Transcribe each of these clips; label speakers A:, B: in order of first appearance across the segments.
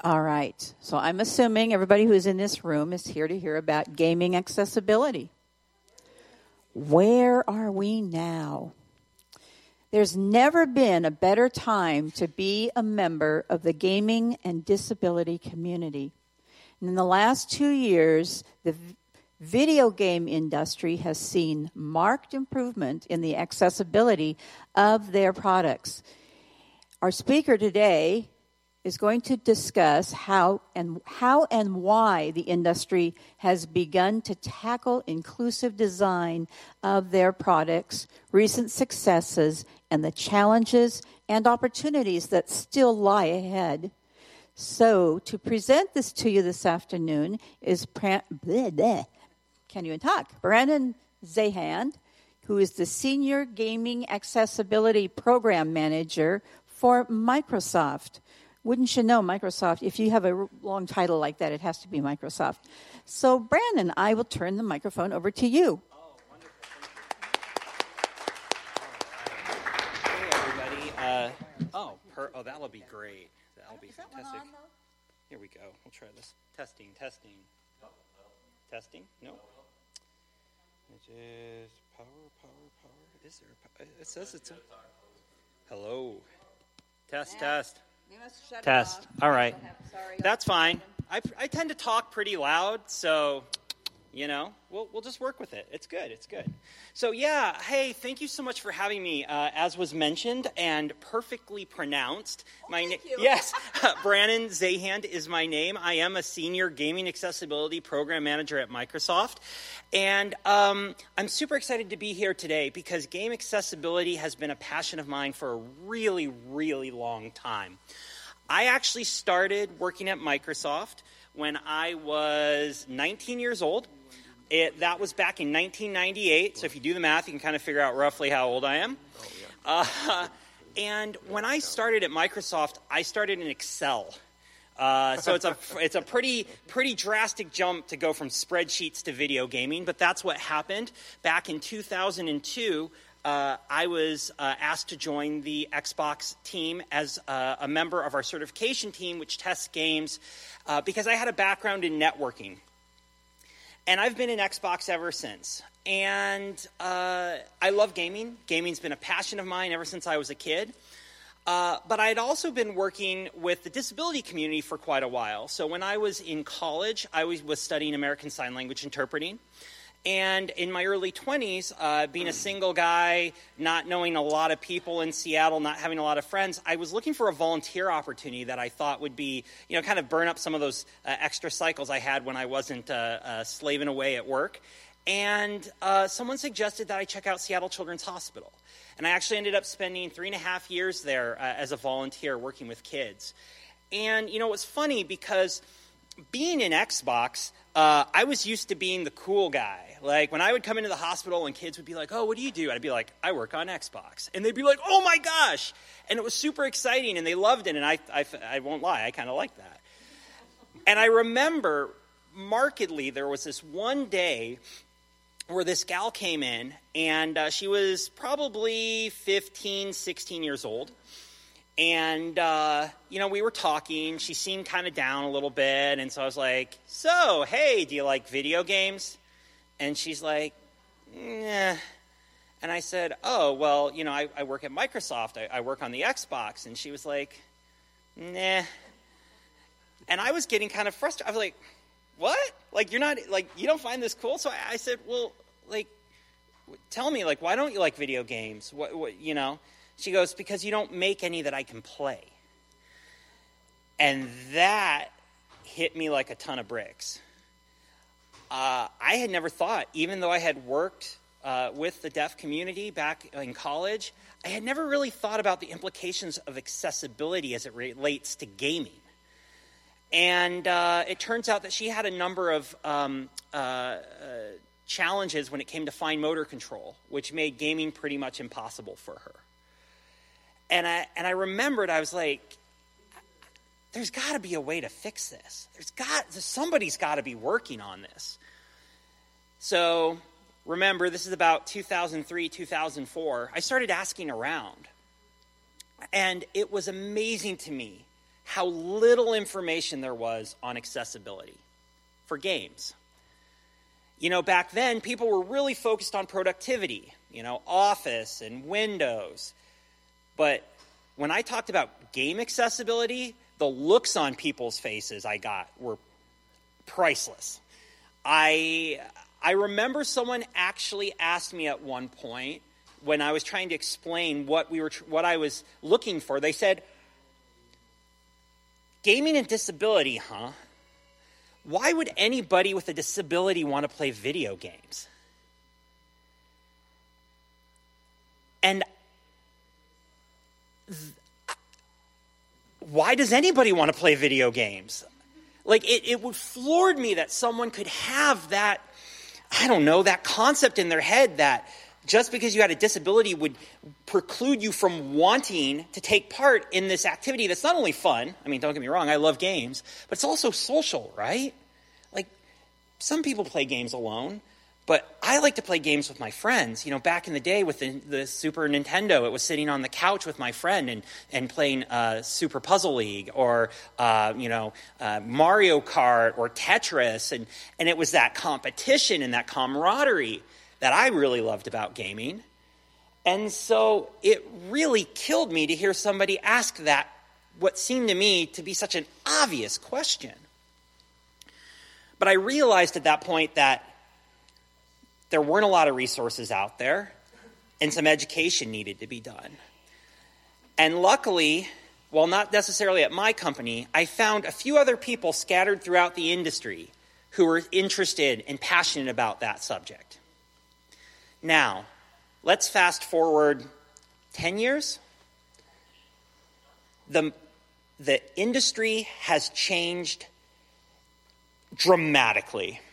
A: All right. So I'm assuming everybody who's in this room is here to hear about gaming accessibility. Where are we now? There's never been a better time to be a member of the gaming and disability community. And in the last 2 years, the video game industry has seen marked improvement in the accessibility of their products. Our speaker today is going to discuss how and why the industry has begun to tackle inclusive design of their products, recent successes, and the challenges and opportunities that still lie ahead. So, to present this to you this afternoon is Brandon Zahand, who is the Senior Gaming Accessibility Program Manager for Microsoft. Wouldn't you know, Microsoft, if you have a long title like that, it has to be Microsoft. So, Brandon, I will turn the microphone over to you.
B: Oh, wonderful. Thank you. Hey, everybody. That'll be great. That'll be fantastic. Here we go. We'll try this. Testing. Testing? No. It is power. Is there it says it's a... Hello. Test. Test. All right. That's fine. I tend to talk pretty loud, so, we'll just work with it. It's good. So, hey, thank you so much for having me. As was mentioned and perfectly pronounced.
A: Thank you.
B: Yes, Brandon Zahand is my name. I am a Senior Gaming Accessibility Program Manager at Microsoft. And I'm super excited to be here today because game accessibility has been a passion of mine for a really, really long time. I actually started working at Microsoft when I was 19 years old. That was back in 1998, so if you do the math, you can kind of figure out roughly how old I am. And when I started at Microsoft, I started in Excel. So it's a pretty drastic jump to go from spreadsheets to video gaming, but that's what happened. Back in 2002, I was asked to join the Xbox team as a member of our certification team, which tests games, because I had a background in networking. And I've been in Xbox ever since. And I love gaming. Gaming's been a passion of mine ever since I was a kid. But I had also been working with the disability community for quite a while. So when I was in college, I was studying American Sign Language interpreting. And in my early 20s, being a single guy, not knowing a lot of people in Seattle, not having a lot of friends, I was looking for a volunteer opportunity that I thought would be, kind of burn up some of those extra cycles I had when I wasn't slaving away at work. And someone suggested that I check out Seattle Children's Hospital. And I actually ended up spending 3.5 years there as a volunteer working with kids. And, it was funny because being in Xbox, I was used to being the cool guy. Like, when I would come into the hospital and kids would be like, oh, what do you do? I'd be like, I work on Xbox. And they'd be like, oh, my gosh. And it was super exciting, and they loved it, and I won't lie, I kind of liked that. And I remember markedly there was this one day where this gal came in, and she was probably 15, 16 years old. And, we were talking. She seemed kind of down a little bit. And so I was like, so, hey, do you like video games? And she's like, nah. And I said, oh, well, I work at Microsoft. I work on the Xbox. And she was like, nah. And I was getting kind of frustrated. I was like, what? Like, you're not, like, you don't find this cool? So I said, well, like, tell me, like, why don't you like video games? What? She goes, because you don't make any that I can play. And that hit me like a ton of bricks. I had never thought, even though I had worked with the deaf community back in college, I had never really thought about the implications of accessibility as it relates to gaming. And it turns out that she had a number of challenges when it came to fine motor control, which made gaming pretty much impossible for her. And I remembered, I was like, there's got to be a way to fix this. Somebody's got to be working on this. So remember, this is about 2003, 2004. I started asking around. And it was amazing to me how little information there was on accessibility for games. Back then, people were really focused on productivity, Office and Windows. But when I talked about game accessibility, the looks on people's faces I got were priceless. I remember someone actually asked me at one point when I was trying to explain what I was looking for. They said, "Gaming and disability, huh? Why would anybody with a disability want to play video games?" And why does anybody want to play video games? Like, it would floored me that someone could have that, that concept in their head that just because you had a disability would preclude you from wanting to take part in this activity that's not only fun. I mean, don't get me wrong, I love games, but it's also social, right? Like, some people play games alone, but I like to play games with my friends. Back in the day with the Super Nintendo, it was sitting on the couch with my friend and playing Super Puzzle League or, Mario Kart or Tetris. And it was that competition and that camaraderie that I really loved about gaming. And so it really killed me to hear somebody ask that, what seemed to me to be such an obvious question. But I realized at that point that there weren't a lot of resources out there, and some education needed to be done. And luckily, while not necessarily at my company, I found a few other people scattered throughout the industry who were interested and passionate about that subject. Now, let's fast forward 10 years. The industry has changed dramatically.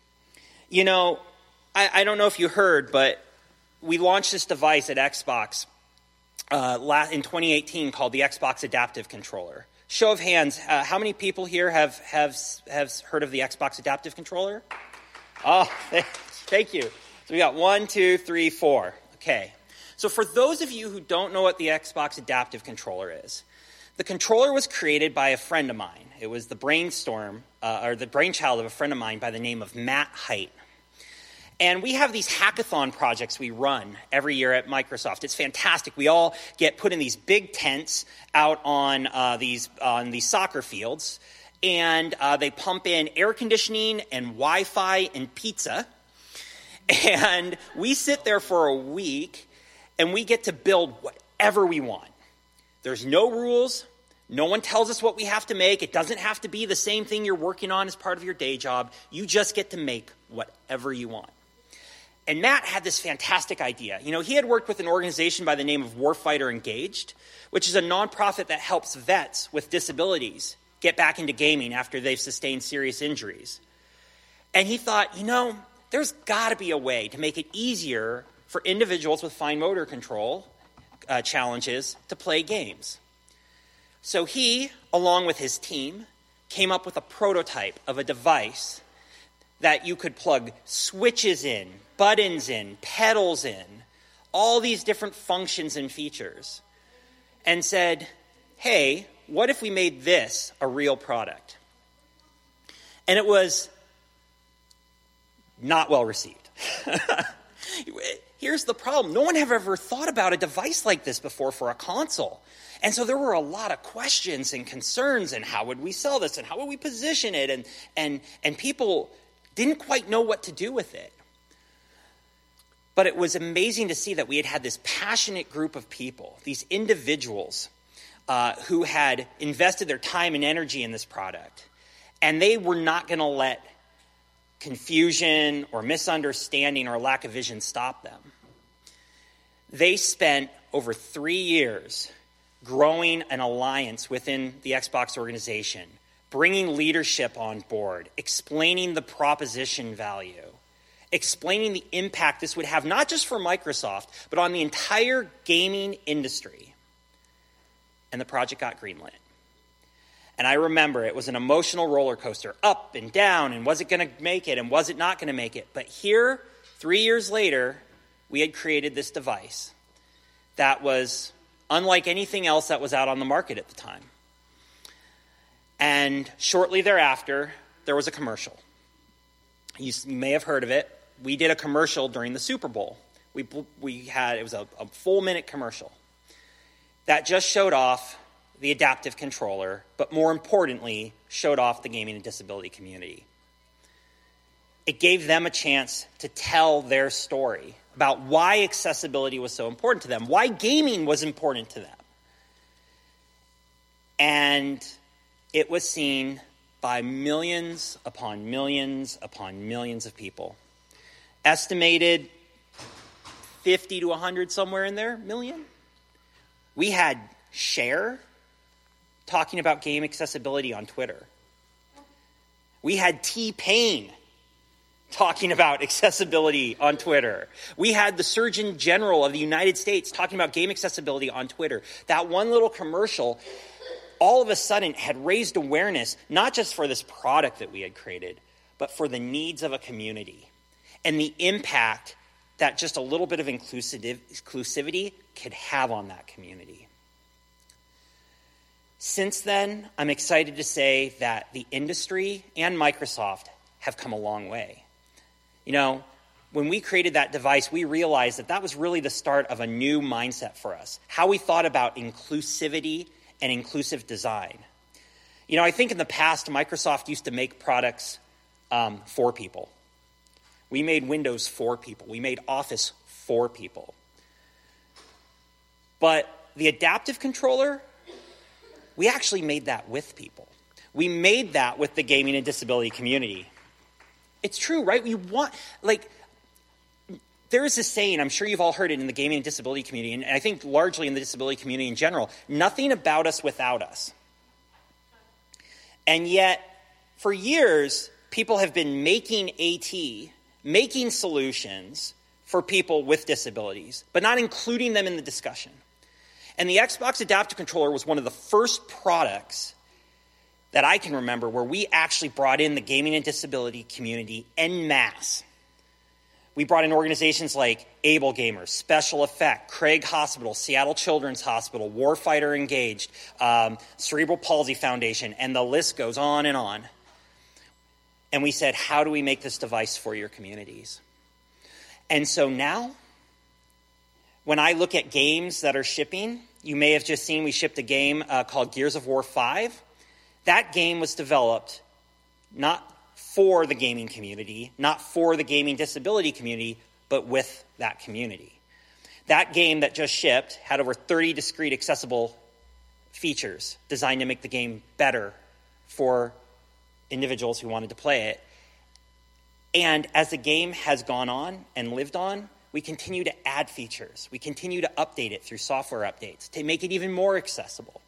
B: I don't know if you heard, but we launched this device at Xbox in 2018 called the Xbox Adaptive Controller. Show of hands, how many people here have heard of the Xbox Adaptive Controller? Oh, thank you. So we got 1, 2, 3, 4. Okay. So for those of you who don't know what the Xbox Adaptive Controller is, the controller was created by a friend of mine. It was the brainchild of a friend of mine by the name of Matt Height. And we have these hackathon projects we run every year at Microsoft. It's fantastic. We all get put in these big tents out on these soccer fields, and they pump in air conditioning and Wi-Fi and pizza. And we sit there for a week, and we get to build whatever we want. There's no rules. No one tells us what we have to make. It doesn't have to be the same thing you're working on as part of your day job. You just get to make whatever you want. And Matt had this fantastic idea. He had worked with an organization by the name of Warfighter Engaged, which is a nonprofit that helps vets with disabilities get back into gaming after they've sustained serious injuries. And he thought, there's got to be a way to make it easier for individuals with fine motor control challenges to play games. So he, along with his team, came up with a prototype of a device that you could plug switches in, buttons in, pedals in, all these different functions and features, and said, hey, what if we made this a real product? And it was not well received. Here's the problem. No one had ever thought about a device like this before for a console. And so there were a lot of questions and concerns, and how would we sell this, and how would we position it, and people didn't quite know what to do with it. But it was amazing to see that we had this passionate group of people, these individuals who had invested their time and energy in this product. And they were not going to let confusion or misunderstanding or lack of vision stop them. They spent over 3 years growing an alliance within the Xbox organization, bringing leadership on board, explaining the proposition value, explaining the impact this would have not just for Microsoft, but on the entire gaming industry. And the project got greenlit. And I remember it was an emotional roller coaster, up and down, and was it going to make it, and was it not going to make it? But here, 3 years later, we had created this device that was unlike anything else that was out on the market at the time. And shortly thereafter, there was a commercial. You may have heard of it. We did a commercial during the Super Bowl. It was a full minute commercial that just showed off the adaptive controller, but more importantly, showed off the gaming and disability community. It gave them a chance to tell their story about why accessibility was so important to them, why gaming was important to them. And it was seen by millions upon millions upon millions of people. Estimated 50 to 100, somewhere in there, million. We had Cher talking about game accessibility on Twitter. We had T-Pain talking about accessibility on Twitter. We had the Surgeon General of the United States talking about game accessibility on Twitter. That one little commercial all of a sudden had raised awareness, not just for this product that we had created, but for the needs of a community and the impact that just a little bit of inclusivity could have on that community. Since then, I'm excited to say that the industry and Microsoft have come a long way. You know, when we created that device, we realized that was really the start of a new mindset for us, how we thought about inclusivity and inclusive design. You know, I think in the past, Microsoft used to make products for people. We made Windows for people. We made Office for people. But the adaptive controller, we actually made that with people. We made that with the gaming and disability community. It's true, right? There is this saying, I'm sure you've all heard it in the gaming and disability community, and I think largely in the disability community in general, nothing about us without us. And yet, for years, people have been making solutions for people with disabilities, but not including them in the discussion. And the Xbox Adaptive Controller was one of the first products that I can remember where we actually brought in the gaming and disability community en masse. We brought in organizations like Able Gamers, Special Effect, Craig Hospital, Seattle Children's Hospital, Warfighter Engaged, Cerebral Palsy Foundation, and the list goes on and on. And we said, how do we make this device for your communities? And so now, when I look at games that are shipping, you may have just seen we shipped a game called Gears of War 5. That game was developed not for the gaming community, not for the gaming disability community, but with that community. That game that just shipped had over 30 discrete accessible features designed to make the game better for individuals who wanted to play it. And as the game has gone on and lived on, we continue to add features. We continue to update it through software updates to make it even more accessible.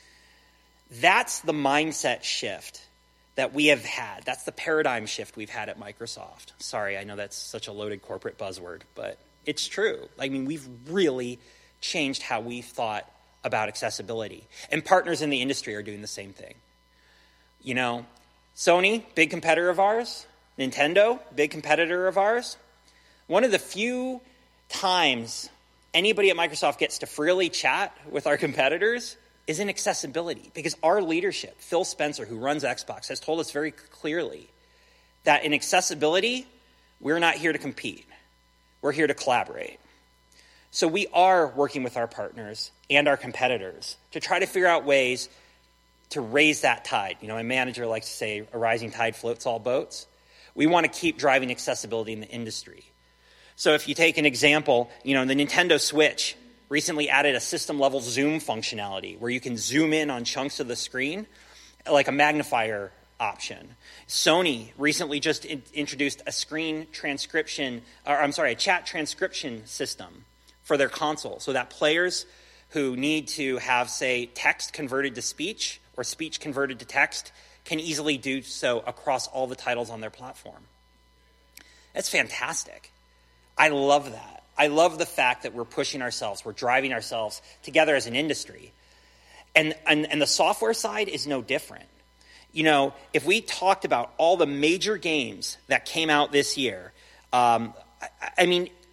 B: That's the mindset shift that we have had. That's the paradigm shift we've had at Microsoft. Sorry, I know that's such a loaded corporate buzzword, but it's true. I mean, we've really changed how we've thought about accessibility. And partners in the industry are doing the same thing. You know, Sony, big competitor of ours. Nintendo, big competitor of ours. One of the few times anybody at Microsoft gets to freely chat with our competitors is in accessibility, because our leadership, Phil Spencer, who runs Xbox, has told us very clearly that in accessibility, we're not here to compete. We're here to collaborate. So we are working with our partners and our competitors to try to figure out ways to raise that tide. You know, my manager likes to say, a rising tide floats all boats. We want to keep driving accessibility in the industry. So if you take an example, you know, the Nintendo Switch recently added a system-level zoom functionality where you can zoom in on chunks of the screen, like a magnifier option. Sony recently just introduced a chat transcription system for their console, so that players who need to have, say, text converted to speech or speech converted to text can easily do so across all the titles on their platform. That's fantastic. I love that. I love the fact that we're pushing ourselves, we're driving ourselves together as an industry. And the software side is no different. You know, if we talked about all the major games that came out this year, I mean,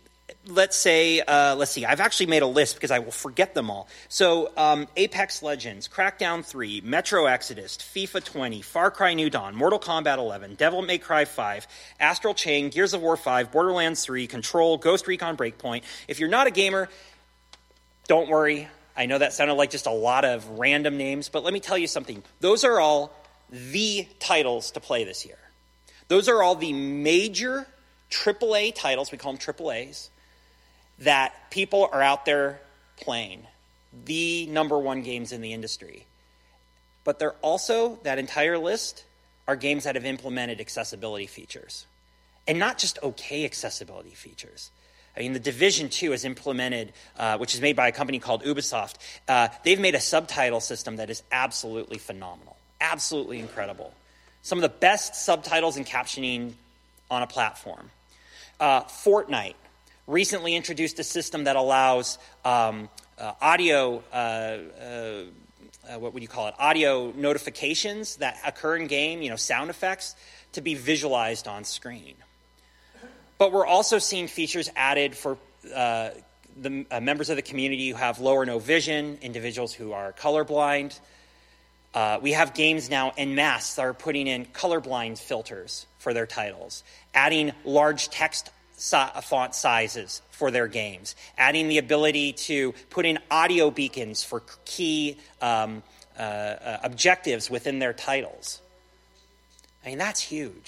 B: let's see, I've actually made a list because I will forget them all. So Apex Legends, Crackdown 3, Metro Exodus, FIFA 20, Far Cry New Dawn, Mortal Kombat 11, Devil May Cry 5, Astral Chain, Gears of War 5, Borderlands 3, Control, Ghost Recon Breakpoint. If you're not a gamer, don't worry. I know that sounded like just a lot of random names, but let me tell you something. Those are all the titles to play this year. Those are all the major AAA titles, we call them AAAs, that people are out there playing. The number one games in the industry. But they're also, that entire list, are games that have implemented accessibility features. And not just okay accessibility features. I mean, The Division 2 has implemented, which is made by a company called Ubisoft. They've made a subtitle system that is absolutely phenomenal. Absolutely incredible. Some of the best subtitles and captioning on a platform. Fortnite recently introduced a system that allows audio, what would you call it? Audio notifications that occur in game, sound effects, to be visualized on screen. But we're also seeing features added for the members of the community who have low or no vision, individuals who are colorblind. We have games now en masse that are putting in colorblind filters for their titles, adding large text font sizes for their games, adding the ability to put in audio beacons for key objectives within their titles. I mean, that's huge.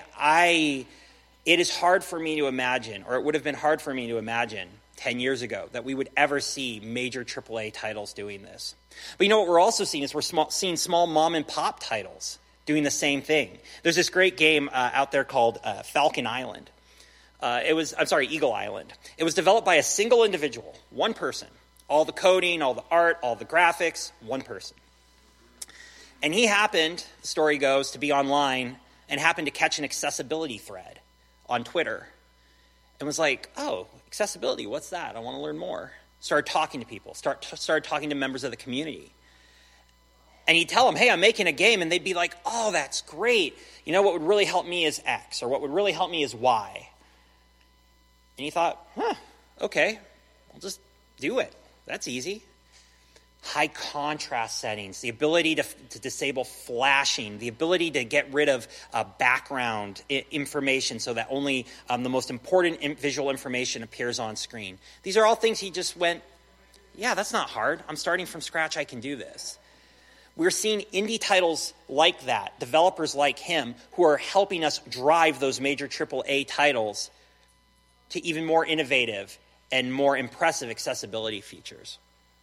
B: It is hard for me to imagine, or it would have been hard for me to imagine 10 years ago that we would ever see major AAA titles doing this. But what we're also seeing is seeing small mom-and-pop titles doing the same thing. There's this great game out there called Falcon Island. Eagle Island. It was developed by a single individual, one person. All the coding, all the art, all the graphics, one person. And he happened, the story goes, to be online and happened to catch an accessibility thread on Twitter and was like, oh, accessibility, what's that? I want to learn more. Started talking to people, started talking to members of the community. And he'd tell them, hey, I'm making a game, and they'd be like, oh, that's great. What would really help me is X, or what would really help me is Y. And he thought, okay, I'll just do it. That's easy. High contrast settings, the ability to disable flashing, the ability to get rid of background information so that only the most important visual information appears on screen. These are all things he just went, yeah, that's not hard. I'm starting from scratch. I can do this. We're seeing indie titles like that, developers like him, who are helping us drive those major AAA titles to even more innovative and more impressive accessibility features.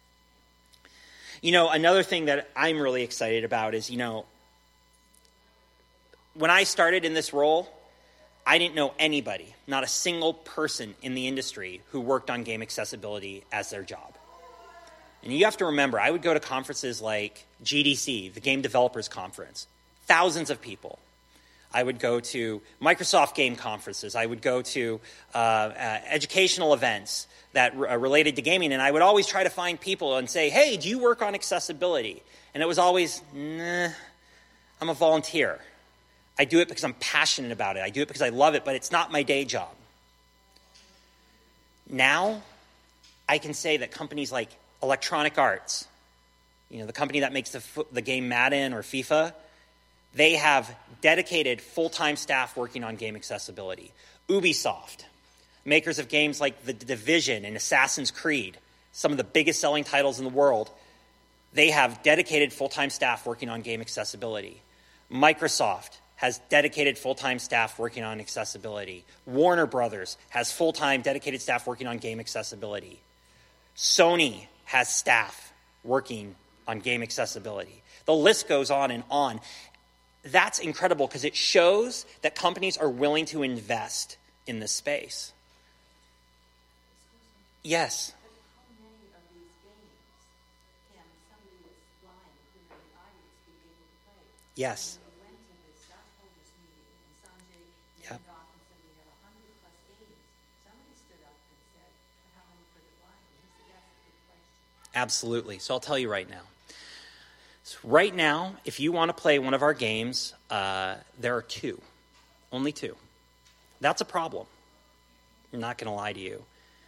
B: Another thing that I'm really excited about is, when I started in this role, I didn't know anybody, not a single person in the industry who worked on game accessibility as their job. And you have to remember, I would go to conferences like GDC, the Game Developers Conference, thousands of people. I would go to Microsoft game conferences. I would go to educational events that related to gaming, and I would always try to find people and say, hey, do you work on accessibility? And it was always, nah, I'm a volunteer. I do it because I'm passionate about it. I do it because I love it, but it's not my day job. Now, I can say that companies like Electronic Arts, the company that makes the game Madden or FIFA, they have dedicated full-time staff working on game accessibility. Ubisoft, makers of games like The Division and Assassin's Creed, some of the biggest selling titles in the world, they have dedicated full-time staff working on game accessibility. Microsoft has dedicated full-time staff working on accessibility. Warner Brothers has full-time dedicated staff working on game accessibility. Sony has staff working on game accessibility. The list goes on and on. That's incredible because it shows that companies are willing to invest in this space. Yes.
C: How many of these games can somebody that's blind who in the audience be able to play?
B: Yes.
C: When we went to the stockholders meeting and Sanjay
B: Yep.
C: came off and said we have 100 plus games, somebody stood up and said, but how many for the blind? And he said, that's a good question.
B: Absolutely. So I'll tell you right now. So right now, if you want to play one of our games, there are two. Only two. That's a problem. I'm not going to lie to you.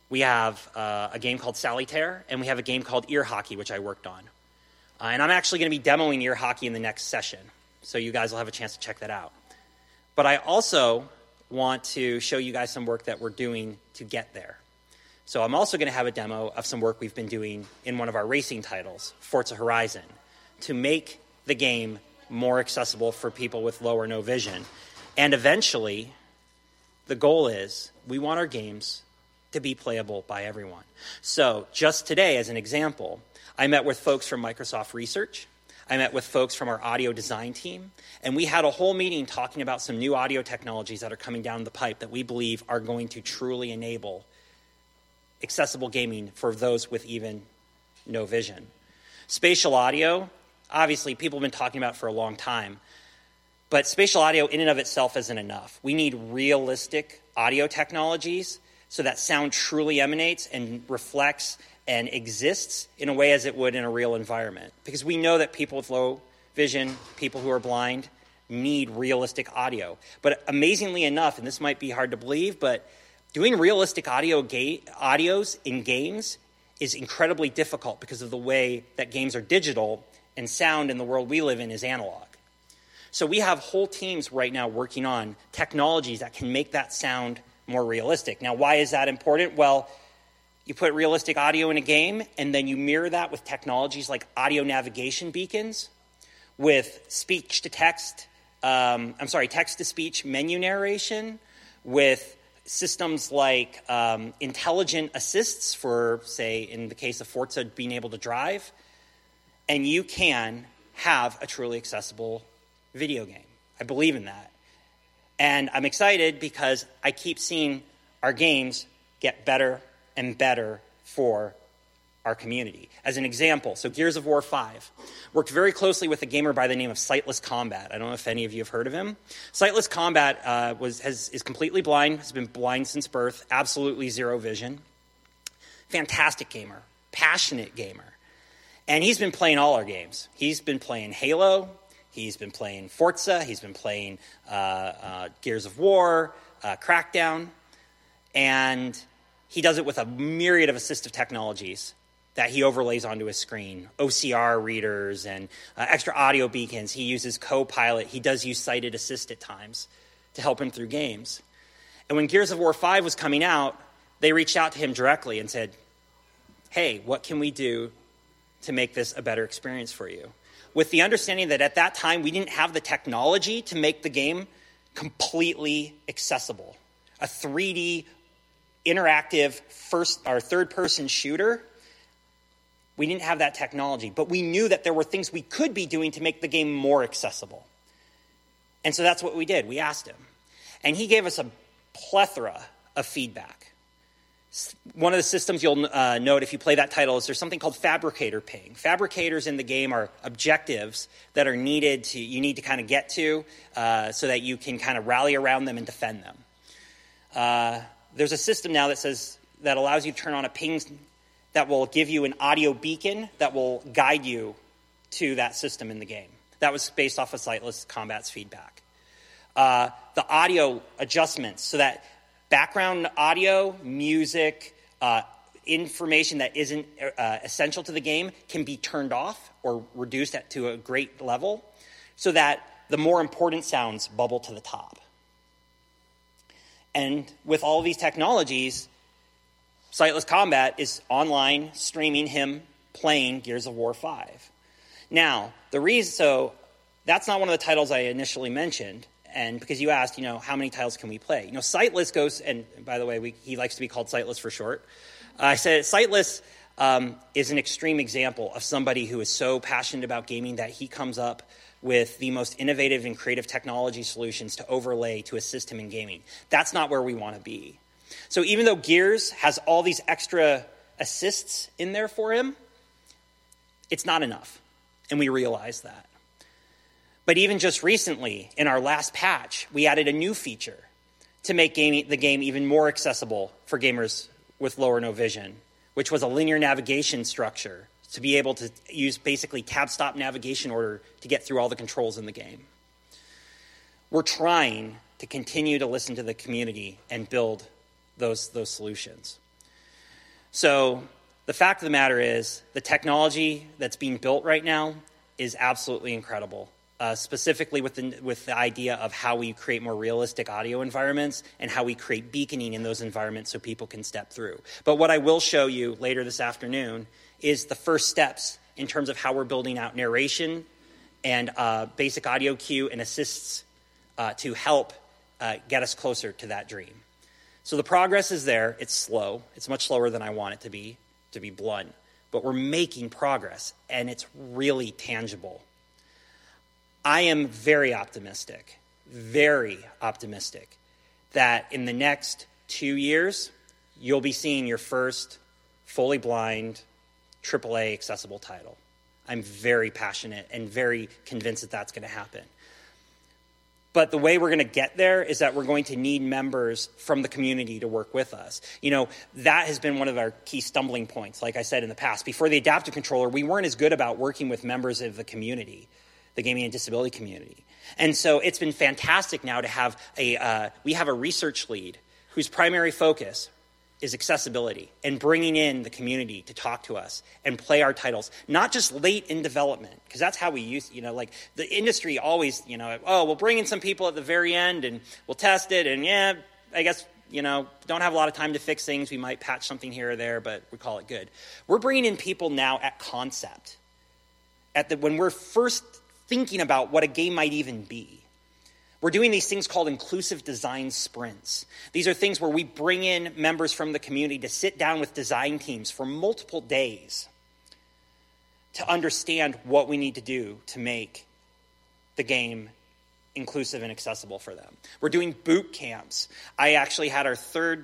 B: We have a game called Solitaire, and we have a game called Ear Hockey, which I worked on. And I'm actually going to be demoing Ear Hockey in the next session, so you guys will have a chance to check that out. But I also want to show you guys some work that we're doing to get there. So I'm also going to have a demo of some work we've been doing in one of our racing titles, Forza Horizon, to make the game more accessible for people with low or no vision. And eventually, the goal is we want our games to be playable by everyone. So just today, as an example, I met with folks from Microsoft Research. I met with folks from our audio design team, and we had a whole meeting talking about some new audio technologies that are coming down the pipe that we believe are going to truly enable accessible gaming for those with even no vision. Spatial audio, obviously, people have been talking about for a long time, but spatial audio in and of itself isn't enough. We need realistic audio technologies so that sound truly emanates and reflects and exists in a way as it would in a real environment. Because we know that people with low vision, people who are blind, need realistic audio. But amazingly enough, and this might be hard to believe, but doing realistic audios in games is incredibly difficult because of the way that games are digital and sound in the world we live in is analog. So we have whole teams right now working on technologies that can make that sound more realistic. Now, why is that important? Well, you put realistic audio in a game, and then you mirror that with technologies like audio navigation beacons, with text-to-speech menu narration, with systems like intelligent assists for, say, in the case of Forza, being able to drive, and you can have a truly accessible video game. I believe in that. And I'm excited because I keep seeing our games get better and better for our community. As an example, so Gears of War 5 worked very closely with a gamer by the name of Sightless Combat. I don't know if any of you have heard of him. Sightless Combat is completely blind, has been blind since birth, absolutely zero vision. Fantastic gamer, passionate gamer. And he's been playing all our games. He's been playing Halo, he's been playing Forza, he's been playing Gears of War, Crackdown, and he does it with a myriad of assistive technologies that he overlays onto his screen. OCR readers and extra audio beacons. He uses Copilot. He does use sighted assist at times to help him through games. And when Gears of War 5 was coming out, they reached out to him directly and said, hey, what can we do to make this a better experience for you? With the understanding that at that time, we didn't have the technology to make the game completely accessible. A 3D interactive third-person shooter, we didn't have that technology, but we knew that there were things we could be doing to make the game more accessible. And so that's what we did. We asked him. And he gave us a plethora of feedback. One of the systems you'll note if you play that title is there's something called Fabricator Ping. Fabricators in the game are objectives that are you need to kind of get to so that you can kind of rally around them and defend them. There's a system now that allows you to turn on a ping that will give you an audio beacon that will guide you to that system in the game. That was based off of Sightless Combat's feedback. The audio adjustments, so that background audio, music, information that isn't essential to the game can be turned off or reduced to a great level so that the more important sounds bubble to the top. And with all of these technologies, Sightless Combat is online streaming him playing Gears of War 5. Now, that's not one of the titles I initially mentioned, and because you asked, how many titles can we play? Sightless goes, and by the way, he likes to be called Sightless for short. I said Sightless is an extreme example of somebody who is so passionate about gaming that he comes up with the most innovative and creative technology solutions to overlay to assist him in gaming. That's not where we want to be. So even though Gears has all these extra assists in there for him, it's not enough, and we realize that. But even just recently, in our last patch, we added a new feature to make the game even more accessible for gamers with low or no vision, which was a linear navigation structure to be able to use basically tab-stop navigation order to get through all the controls in the game. We're trying to continue to listen to the community and build those solutions. So the fact of the matter is the technology that's being built right now is absolutely incredible, specifically with the idea of how we create more realistic audio environments and how we create beaconing in those environments so people can step through. But what I will show you later this afternoon is the first steps in terms of how we're building out narration and basic audio cue and assists to help get us closer to that dream. So the progress is there. It's slow. It's much slower than I want it to be blunt. But we're making progress, and it's really tangible. I am very optimistic that in the next 2 years, you'll be seeing your first fully blind AAA accessible title. I'm very passionate and very convinced that that's going to happen. But the way we're going to get there is that we're going to need members from the community to work with us. You know, that has been one of our key stumbling points, like I said in the past. Before the Adaptive Controller, we weren't as good about working with members of the community, the gaming and disability community. And so it's been fantastic now to have we have a research lead whose primary focus is accessibility and bringing in the community to talk to us and play our titles, not just late in development, because that's how we use, like the industry always, we'll bring in some people at the very end and we'll test it. And yeah, I guess, don't have a lot of time to fix things. We might patch something here or there, but we call it good. We're bringing in people now at concept, when we're first thinking about what a game might even be. We're doing these things called inclusive design sprints. These are things where we bring in members from the community to sit down with design teams for multiple days to understand what we need to do to make the game inclusive and accessible for them. We're doing boot camps. I actually had our third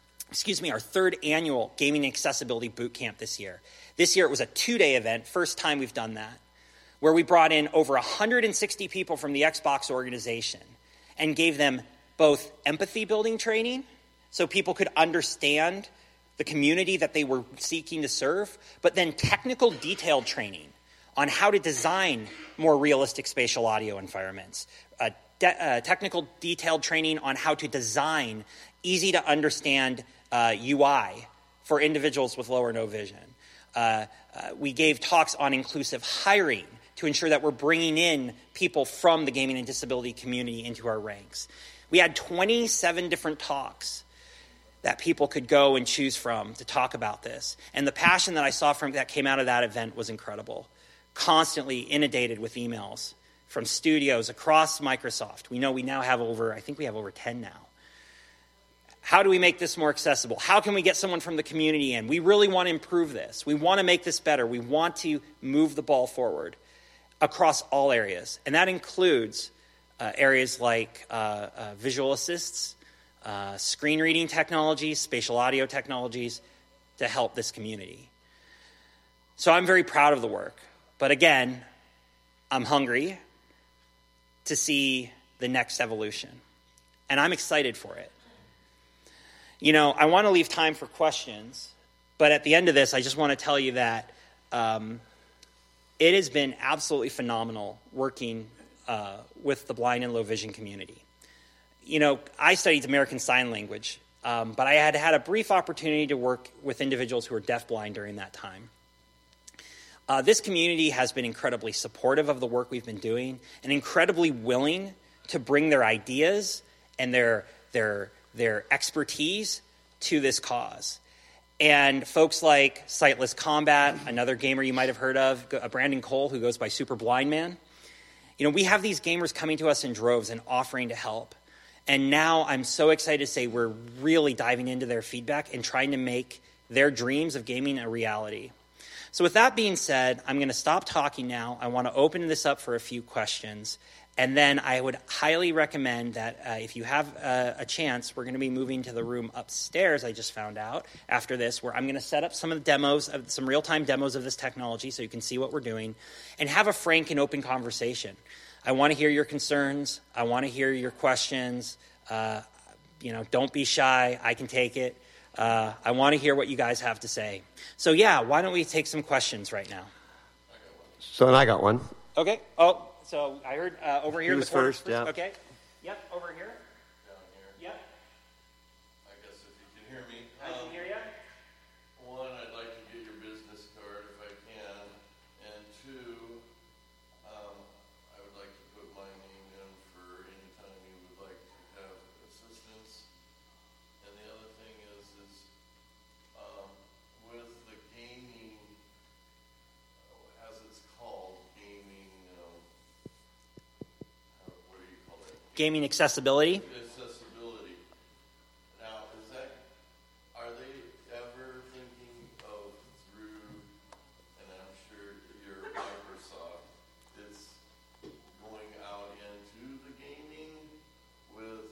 B: annual gaming accessibility boot camp this year. This year it was a 2-day event, first time we've done that, where we brought in over 160 people from the Xbox organization and gave them both empathy building training so people could understand the community that they were seeking to serve, but then technical detailed training on how to design more realistic spatial audio environments, technical detailed training on how to design easy to understand UI for individuals with low or no vision. We gave talks on inclusive hiring to ensure that we're bringing in people from the gaming and disability community into our ranks. We had 27 different talks that people could go and choose from to talk about this. And the passion that I saw that came out of that event was incredible. Constantly inundated with emails from studios across Microsoft. We know we now have over 10 now. How do we make this more accessible? How can we get someone from the community in? We really want to improve this. We want to make this better. We want to move the ball forward across all areas. And that includes areas like visual assists, screen reading technologies, spatial audio technologies to help this community. So I'm very proud of the work. But again, I'm hungry to see the next evolution. And I'm excited for it. I want to leave time for questions. But at the end of this, I just want to tell you that it has been absolutely phenomenal working with the blind and low vision community. I studied American Sign Language, but I had a brief opportunity to work with individuals who were deafblind during that time. This community has been incredibly supportive of the work we've been doing and incredibly willing to bring their ideas and their expertise to this cause. And folks like Sightless Combat, another gamer you might have heard of, Brandon Cole, who goes by Super Blind Man. We have these gamers coming to us in droves and offering to help. And now I'm so excited to say we're really diving into their feedback and trying to make their dreams of gaming a reality. So with that being said, I'm going to stop talking now. I want to open this up for a few questions. And then I would highly recommend that if you have a chance, we're going to be moving to the room upstairs, I just found out, after this, where I'm going to set up some of the demos, some real-time demos of this technology so you can see what we're doing, and have a frank and open conversation. I want to hear your concerns. I want to hear your questions. Don't be shy. I can take it. I want to hear what you guys have to say. So, why don't we take some questions right now?
D: I got one.
B: Okay. Oh. So I heard over here.
D: He was first, yeah.
B: Okay. Yep, over here.
E: Down here.
B: Yep.
E: I guess if you can hear me.
B: I can hear you.
E: One
B: Gaming accessibility.
E: Accessibility. Now, are they ever thinking of through, and I'm sure your Microsoft is going out into the gaming with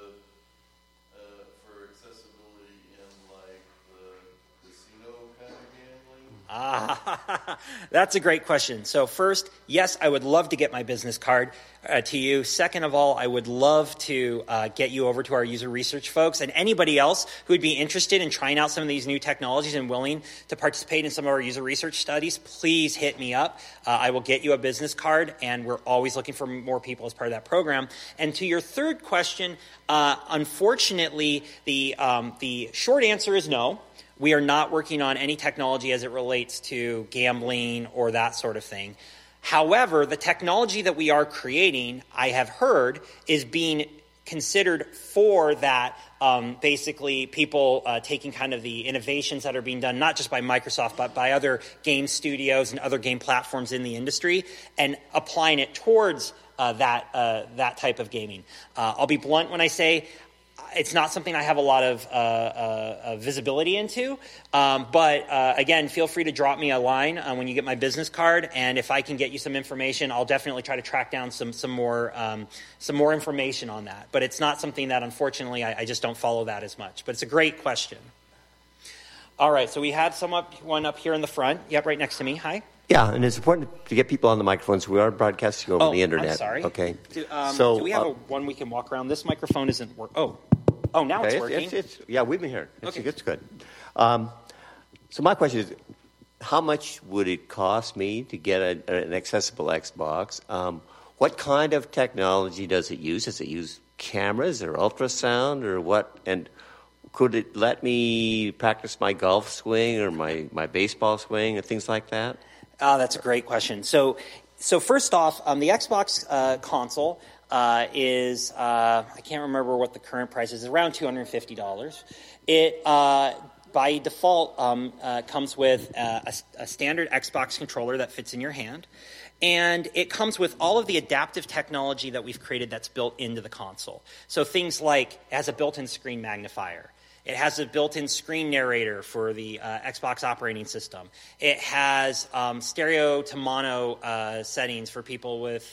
E: for accessibility in like the casino kind of gambling?
B: That's a great question. So first, yes, I would love to get my business card to you. Second of all, I would love to get you over to our user research folks and anybody else who would be interested in trying out some of these new technologies and willing to participate in some of our user research studies. Please hit me up. I will get you a business card, and we're always looking for more people as part of that program. And to your third question, unfortunately, the short answer is no. We are not working on any technology as it relates to gambling or that sort of thing. However, the technology that we are creating, I have heard, is being considered for that, basically people taking kind of the innovations that are being done, not just by Microsoft, but by other game studios and other game platforms in the industry, and applying it towards that type of gaming. I'll be blunt when I say it's not something I have a lot of visibility into, but again, feel free to drop me a line when you get my business card, and if I can get you some information, I'll definitely try to track down some more information on that. But it's not something that, unfortunately, I just don't follow that as much. But it's a great question. All right, so we had one up here in the front. Yep, right next to me. Hi.
D: Yeah, and it's important to get people on the microphones. We are broadcasting over the internet.
B: I'm sorry.
D: Okay.
B: Do we have one we can walk around? This microphone isn't working. Oh, now it's working.
D: Yeah, we've been here.
B: Okay.
D: It's good. So my question is, how much would it cost me to get an accessible Xbox? What kind of technology does it use? Does it use cameras or ultrasound or what? And could it let me practice my golf swing or my baseball swing and things like that?
B: That's a great question. So first off, the Xbox console is, I can't remember what the current price is, around $250. It, by default, comes with a standard Xbox controller that fits in your hand. And it comes with all of the adaptive technology that we've created that's built into the console. So things like it has a built-in screen magnifier. It has a built-in screen narrator for the Xbox operating system. It has stereo to mono settings for people with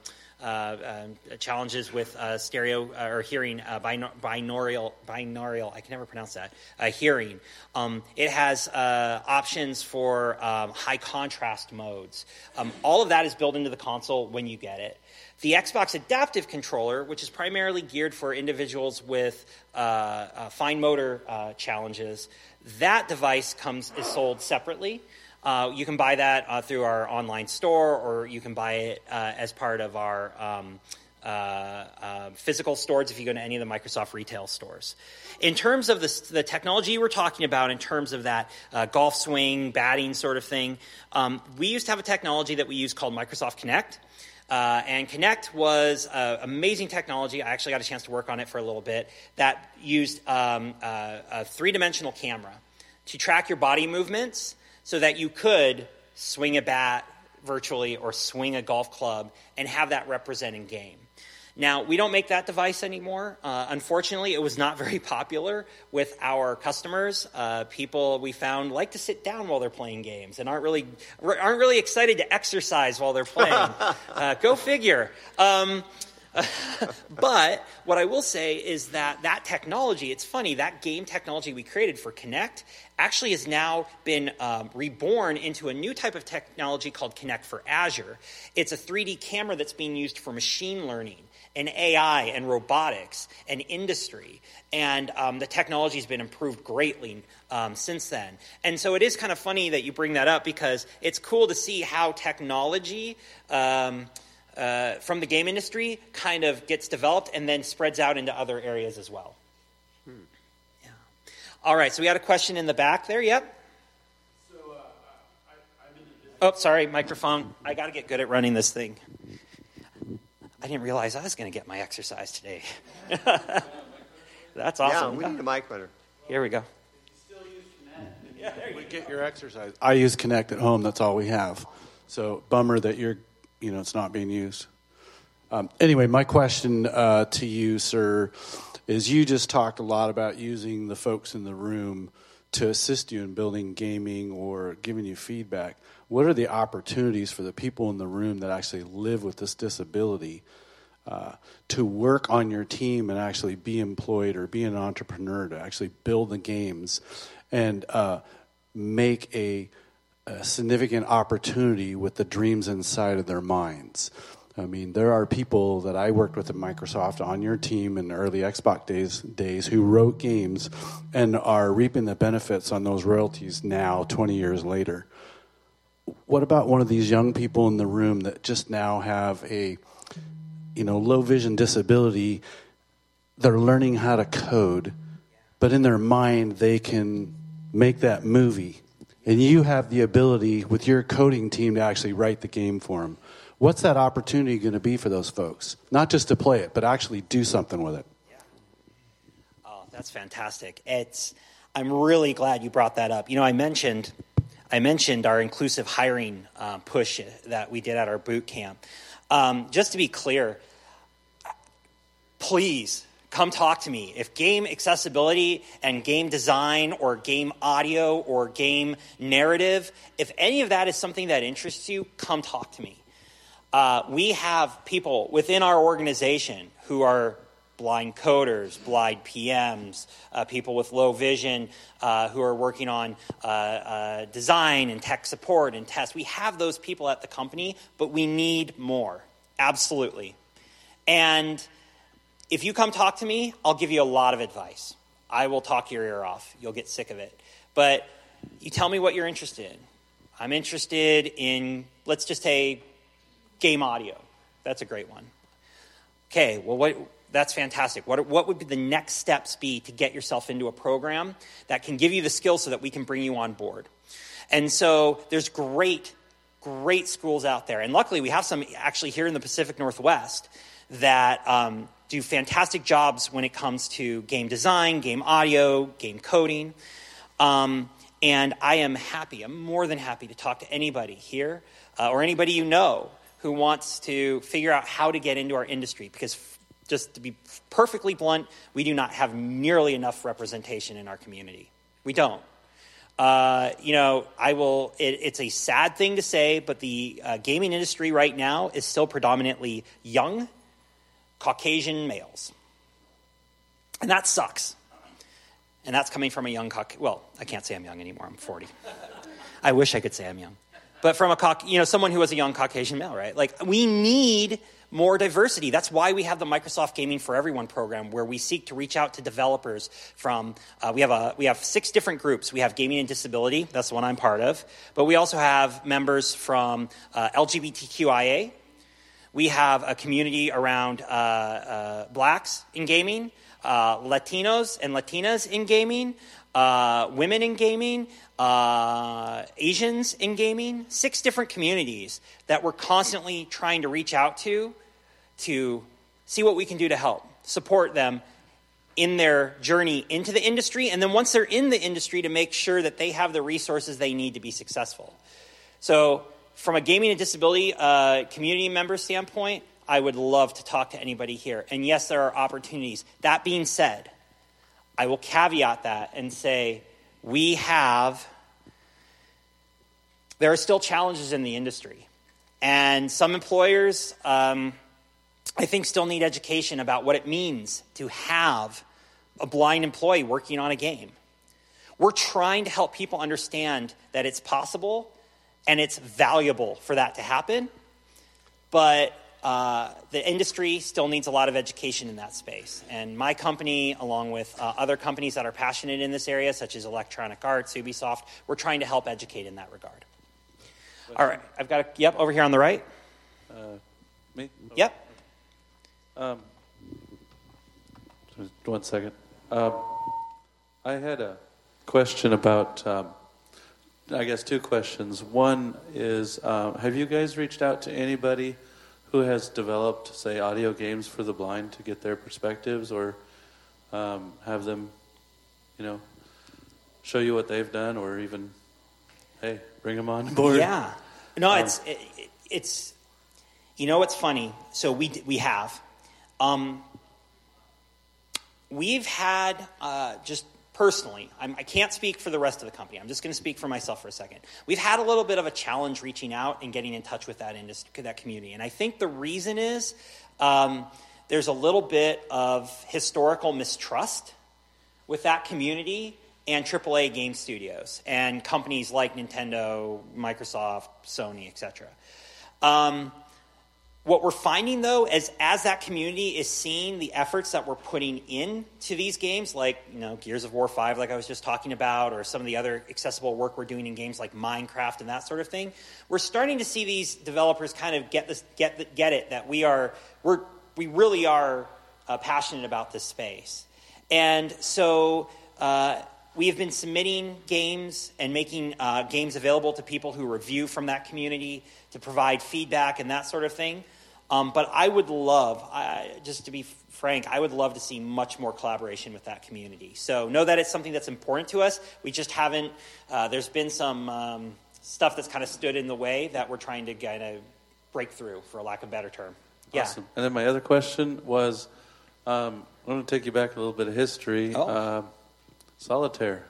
B: challenges with stereo or hearing, binaural, I can never pronounce that, hearing. It has options for high contrast modes. All of that is built into the console when you get it. The Xbox Adaptive Controller, which is primarily geared for individuals with fine motor challenges, that device is sold separately. You can buy that through our online store, or you can buy it as part of our physical stores if you go to any of the Microsoft retail stores. In terms of the technology you were talking about, in terms of that golf swing, batting sort of thing, we used to have a technology that we used called Microsoft Kinect. And Kinect was amazing technology. I actually got a chance to work on it for a little bit. That used a three-dimensional camera to track your body movements so that you could swing a bat virtually or swing a golf club and have that represent in game. Now, we don't make that device anymore. Unfortunately, it was not very popular with our customers. People we found like to sit down while they're playing games and aren't really excited to exercise while they're playing. Go figure. But what I will say is that technology, it's funny, that game technology we created for Kinect actually has now been reborn into a new type of technology called Kinect for Azure. It's a 3D camera that's being used for machine learning and AI and robotics and industry. And the technology has been improved greatly since then. And so it is kind of funny that you bring that up, because it's cool to see how technology from the game industry kind of gets developed and then spreads out into other areas as well. Yeah. All right, so we had a question in the back there. Yep. So, oh, sorry, microphone. I got to get good at running this thing. I didn't realize I was going to get my exercise today. That's awesome.
D: Yeah, we need a mic runner.
B: Here we go.
F: Still use Kinect. Yeah, there you go. Get your exercise. I use Kinect at home. That's all we have. So bummer that it's not being used. Anyway, my question to you, sir, is you just talked a lot about using the folks in the room to assist you in building gaming or giving you feedback. What are the opportunities for the people in the room that actually live with this disability to work on your team and actually be employed or be an entrepreneur to actually build the games and make a significant opportunity with the dreams inside of their minds? I mean, there are people that I worked with at Microsoft on your team in the early Xbox days who wrote games and are reaping the benefits on those royalties now, 20 years later. What about one of these young people in the room that just now have a, low vision disability? They're learning how to code, but in their mind they can make that movie. And you have the ability with your coding team to actually write the game for them. What's that opportunity going to be for those folks? Not just to play it, but actually do something with it.
B: Yeah. Oh, that's fantastic. I'm really glad you brought that up. I mentioned our inclusive hiring push that we did at our boot camp. Just to be clear, please come talk to me. If game accessibility and game design or game audio or game narrative, if any of that is something that interests you, come talk to me. We have people within our organization who are blind coders, blind PMs, people with low vision who are working on design and tech support and test. We have those people at the company, but we need more. Absolutely. And if you come talk to me, I'll give you a lot of advice. I will talk your ear off. You'll get sick of it. But you tell me what you're interested in. I'm interested in, let's just say, game audio. That's a great one. Okay, well, that's fantastic. What would the next steps be to get yourself into a program that can give you the skills so that we can bring you on board? And so there's great schools out there. And luckily, we have some actually here in the Pacific Northwest that do fantastic jobs when it comes to game design, game audio, game coding. And I'm more than happy to talk to anybody here or anybody who wants to figure out how to get into our industry, because just to be perfectly blunt, we do not have nearly enough representation in our community. We don't. It's a sad thing to say, but the gaming industry right now is still predominantly young Caucasian males. And that sucks. And that's coming from a young I can't say I'm young anymore. I'm 40. I wish I could say I'm young. But from someone who was a young Caucasian male, right? Like, we need more diversity. That's why we have the Microsoft Gaming for Everyone program, where we seek to reach out to developers from. We have 6 different groups. We have Gaming and Disability. That's the one I'm part of. But we also have members from LGBTQIA. We have a community around blacks in gaming, Latinos and Latinas in gaming, women in gaming, Asians in gaming, 6 different communities that we're constantly trying to reach out to see what we can do to help support them in their journey into the industry, and then once they're in the industry, to make sure that they have the resources they need to be successful. So from a gaming and disability community member standpoint, I would love to talk to anybody here. And yes, there are opportunities. That being said, I will caveat that and say there are still challenges in the industry. And some employers, I think, still need education about what it means to have a blind employee working on a game. We're trying to help people understand that it's possible and it's valuable for that to happen. But the industry still needs a lot of education in that space. And my company, along with other companies that are passionate in this area, such as Electronic Arts, Ubisoft, we're trying to help educate in that regard. All right, I've got over here on the right.
F: Me?
B: Yep.
F: Just 1 second. I had a question about, I guess 2 questions. One is, have you guys reached out to anybody who has developed, say, audio games for the blind to get their perspectives, or have them, show you what they've done, or even, hey, bring them on board?
B: Yeah. No, You know what's funny? So we have. We've had, just personally, I can't speak for the rest of the company. I'm just going to speak for myself for a second. We've had a little bit of a challenge reaching out and getting in touch with that industry, that community. And I think the reason is there's a little bit of historical mistrust with that community and AAA game studios and companies like Nintendo, Microsoft, Sony, etc. What we're finding, though, is as that community is seeing the efforts that we're putting into these games, like Gears of War 5, like I was just talking about, or some of the other accessible work we're doing in games like Minecraft and that sort of thing, we're starting to see these developers kind of get it that we really are passionate about this space, and so we have been submitting games and making games available to people who review from that community to provide feedback and that sort of thing. But I would love, just to be frank, I would love to see much more collaboration with that community. So know that it's something that's important to us. We just haven't, there's been some stuff that's kind of stood in the way that we're trying to kind of break through, for lack of a better term. Yeah.
G: Awesome. And then my other question was, I'm going to take you back a little bit of history. Solitaire.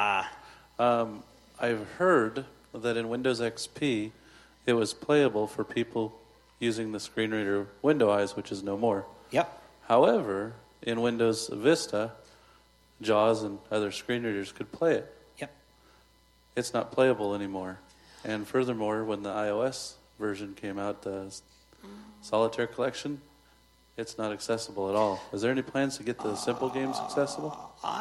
G: I've heard that in Windows XP, it was playable for people using the screen reader window eyes, which is no more.
B: Yep.
G: However, in Windows Vista, JAWS and other screen readers could play it.
B: Yep.
G: It's not playable anymore. And furthermore, when the iOS version came out, the Solitaire Collection, it's not accessible at all. Is there any plans to get the simple games accessible?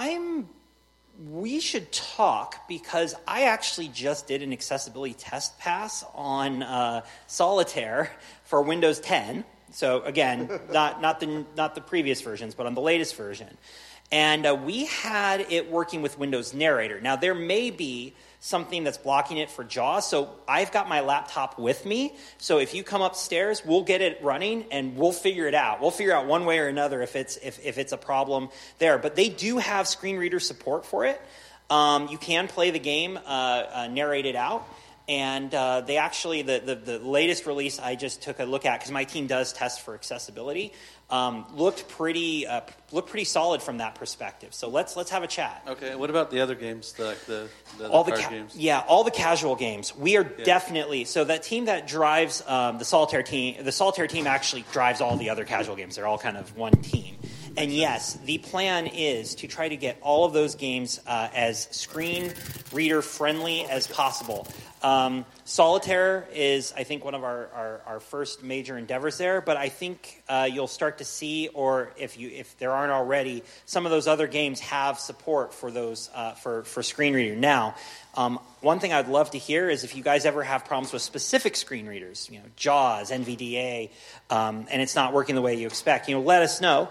B: We should talk, because I actually just did an accessibility test pass on Solitaire for Windows 10. So again, not the previous versions, but on the latest version. And we had it working with Windows Narrator. Now, there may be something that's blocking it for JAWS, so I've got my laptop with me. So if you come upstairs, we'll get it running, and we'll figure it out. We'll figure out one way or another if it's a problem there. But they do have screen reader support for it. You can play the game narrated out. And they actually, the latest release I just took a look at, because my team does test for accessibility, looked pretty solid from that perspective. So let's have a chat.
G: Okay. What about the other games, the
B: all
G: card games?
B: Yeah, all the casual games. We are definitely, so that team that drives the Solitaire team actually drives all the other casual games. They're all kind of one team. And yes, the plan is to try to get all of those games as screen reader friendly as possible. Solitaire is, I think, one of our first major endeavors there, but I think you'll start to see, or if there aren't already, some of those other games have support for those for screen reader. Now, one thing I'd love to hear is if you guys ever have problems with specific screen readers, JAWS, NVDA, and it's not working the way you expect, let us know.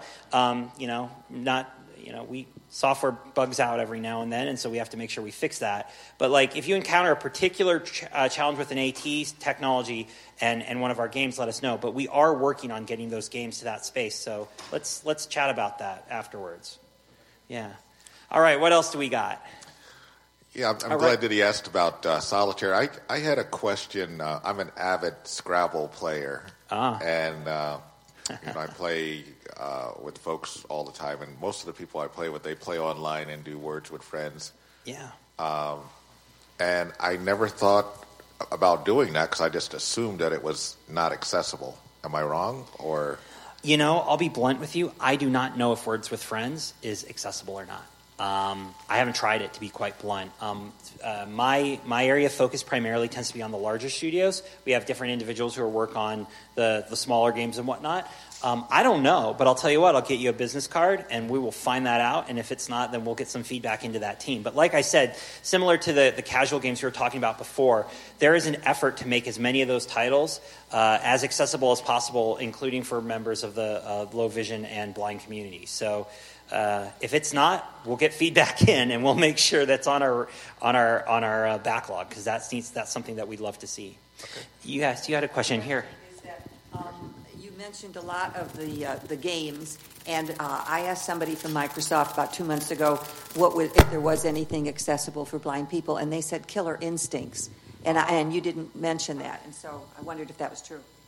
B: Software bugs out every now and then, and so we have to make sure we fix that. But if you encounter a particular challenge with an AT technology and one of our games, let us know. But we are working on getting those games to that space, so let's chat about that afterwards. Yeah. All right, what else do we got?
H: Yeah, I'm glad that he asked about Solitaire. I had a question. I'm an avid Scrabble player, and I play with folks all the time, and most of the people I play with, they play online and do Words with Friends.
B: Yeah.
H: And I never thought about doing that because I just assumed that it was not accessible. Am I wrong? Or
B: I'll be blunt with you. I do not know if Words with Friends is accessible or not. I haven't tried it, to be quite blunt. My area of focus primarily tends to be on the larger studios. We have different individuals who work on the smaller games and whatnot. I don't know, but I'll tell you what, I'll get you a business card, and we will find that out, and if it's not, then we'll get some feedback into that team. But like I said, similar to the casual games we were talking about before, there is an effort to make as many of those titles as accessible as possible, including for members of the low vision and blind community. So if it's not, we'll get feedback in, and we'll make sure that's on our backlog, because that's something that we'd love to see. Okay. You had a question here.
C: Is that, you mentioned a lot of the games, and I asked somebody from Microsoft about 2 months ago if there was anything accessible for blind people, and they said Killer Instincts, and you didn't mention that, and so I wondered if that was true.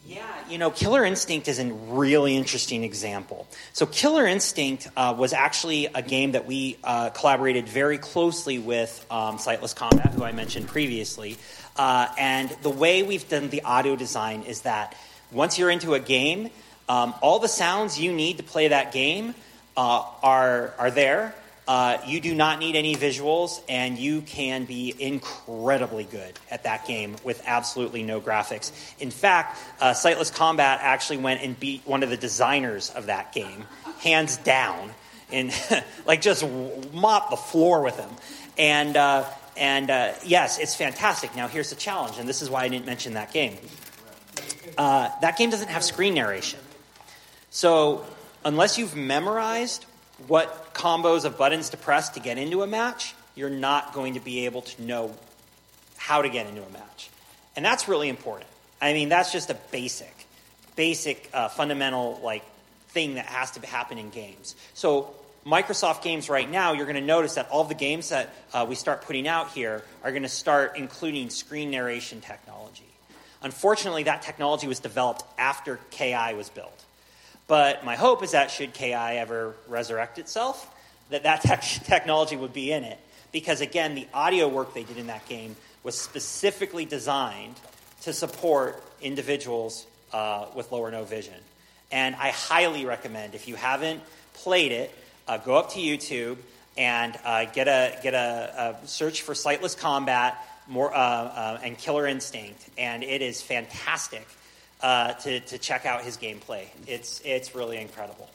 B: Yeah, Killer Instinct is a really interesting example. So Killer Instinct was actually a game that we collaborated very closely with Sightless Combat, who I mentioned previously. And the way we've done the audio design is that once you're into a game, all the sounds you need to play that game are there. You do not need any visuals, and you can be incredibly good at that game with absolutely no graphics. In fact, Sightless Combat actually went and beat one of the designers of that game, hands down, and just mopped the floor with him. And yes, it's fantastic. Now, here's the challenge, and this is why I didn't mention that game. That game doesn't have screen narration. So unless you've memorized what combos of buttons to press to get into a match, you're not going to be able to know how to get into a match. And that's really important. I mean, that's just a basic fundamental thing that has to happen in games. So Microsoft games right now, you're going to notice that all the games that we start putting out here are going to start including screen narration technology. Unfortunately, that technology was developed after KI was built. But my hope is that should KI ever resurrect itself, that technology would be in it. Because, again, the audio work they did in that game was specifically designed to support individuals with low or no vision. And I highly recommend, if you haven't played it, go up to YouTube and get a search for Sightless Combat and Killer Instinct. And it is fantastic. To check out his gameplay. It's really incredible.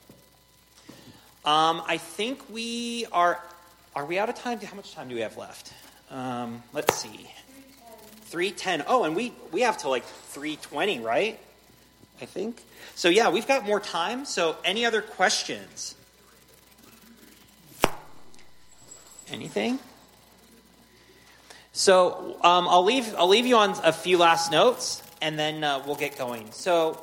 B: I think we are we out of time? How much time do we have left? Let's see. 3:10. Oh, and we have to 3:20, right? I think. So yeah, we've got more time. So any other questions? Anything? So I'll leave you on a few last notes. And then we'll get going. So,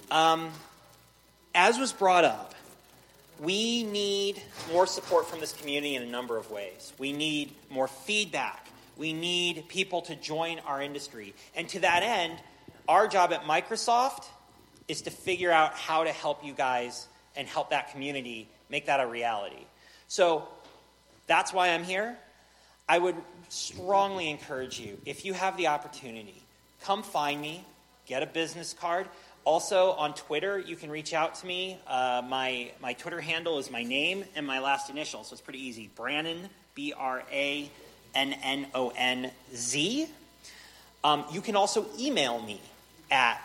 B: as was brought up, we need more support from this community in a number of ways. We need more feedback. We need people to join our industry. And to that end, our job at Microsoft is to figure out how to help you guys and help that community make that a reality. So, that's why I'm here. I would strongly encourage you, if you have the opportunity, come find me. Get a business card. Also, on Twitter, you can reach out to me. My Twitter handle is my name and my last initial, so it's pretty easy. Brannon, BRANNONZ. You can also email me at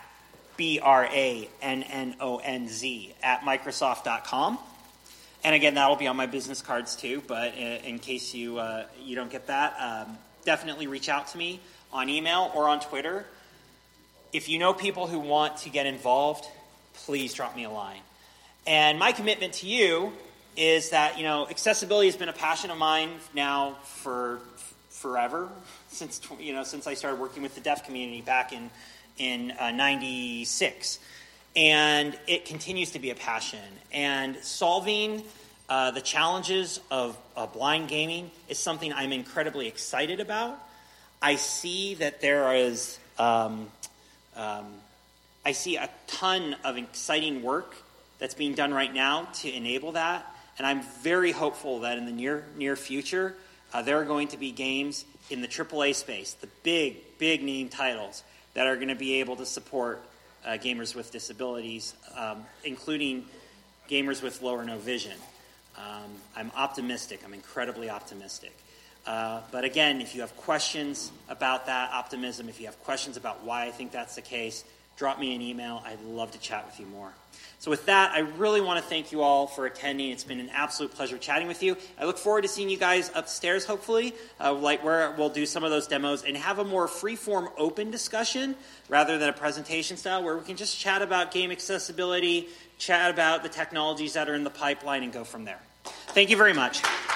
B: BRANNONZ@Microsoft.com. And again, that'll be on my business cards too, but in case you don't get that, definitely reach out to me on email or on Twitter. If you know people who want to get involved, please drop me a line. And my commitment to you is that, accessibility has been a passion of mine now for forever, since I started working with the deaf community back in 96. And it continues to be a passion. And solving the challenges of blind gaming is something I'm incredibly excited about. I see that there is... I see a ton of exciting work that's being done right now to enable that, and I'm very hopeful that in the near future, there are going to be games in the AAA space, the big name titles that are going to be able to support gamers with disabilities, including gamers with low or no vision. I'm optimistic. I'm incredibly optimistic. But again, if you have questions about that optimism, if you have questions about why I think that's the case, drop me an email. I'd love to chat with you more. So with that, I really want to thank you all for attending. It's been an absolute pleasure chatting with you. I look forward to seeing you guys upstairs, hopefully, where we'll do some of those demos and have a more free-form open discussion rather than a presentation style, where we can just chat about game accessibility, chat about the technologies that are in the pipeline, and go from there. Thank you very much.